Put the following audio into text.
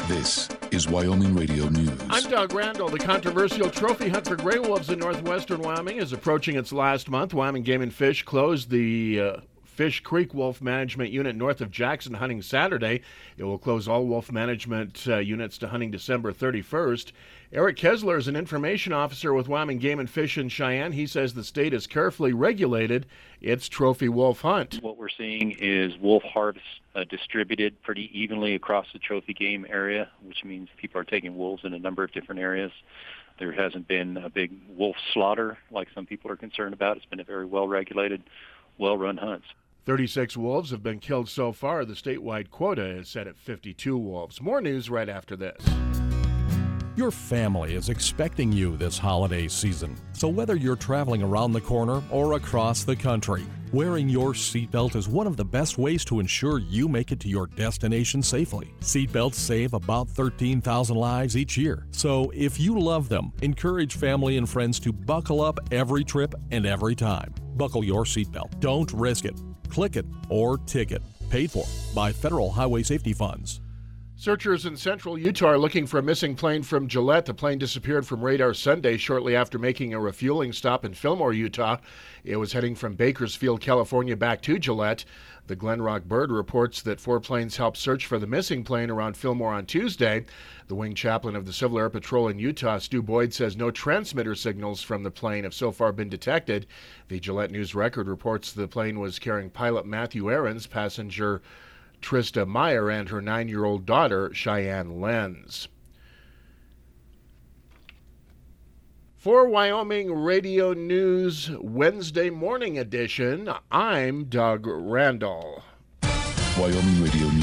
This is Wyoming Radio News. I'm Doug Randall. The controversial trophy hunt for gray wolves in northwestern Wyoming is approaching its last month. Wyoming Game and Fish closed the Fish Creek Wolf Management Unit north of Jackson hunting Saturday. It will close all wolf management units to hunting December 31st. Eric Kessler is an information officer with Wyoming Game and Fish in Cheyenne. He says the state has carefully regulated its trophy wolf hunt. What we're seeing is wolf harvests distributed pretty evenly across the trophy game area, which means people are taking wolves in a number of different areas. There hasn't been a big wolf slaughter like some people are concerned about. It's been a very well-regulated, well-run hunt. 36 wolves have been killed so far. The statewide quota is set at 52 wolves. More news right after this. Your family is expecting you this holiday season. So whether you're traveling around the corner or across the country, wearing your seatbelt is one of the best ways to ensure you make it to your destination safely. Seatbelts save about 13,000 lives each year. So if you love them, encourage family and friends to buckle up every trip and every time. Buckle your seatbelt. Don't risk it. Click it or ticket. Paid for by Federal Highway Safety Funds. Searchers in central Utah are looking for a missing plane from Gillette. The plane disappeared from radar Sunday shortly after making a refueling stop in Fillmore, Utah. It was heading from Bakersfield, California, back to Gillette. The Glen Rock Bird reports that 4 planes helped search for the missing plane around Fillmore on Tuesday. The wing chaplain of the Civil Air Patrol in Utah, Stu Boyd, says no transmitter signals from the plane have so far been detected. The Gillette News Record reports the plane was carrying pilot Matthew Ahrens, passenger Trista Meyer, and her 9-year-old daughter, Cheyenne Lenz. For Wyoming Radio News Wednesday morning edition, I'm Doug Randall. Wyoming Radio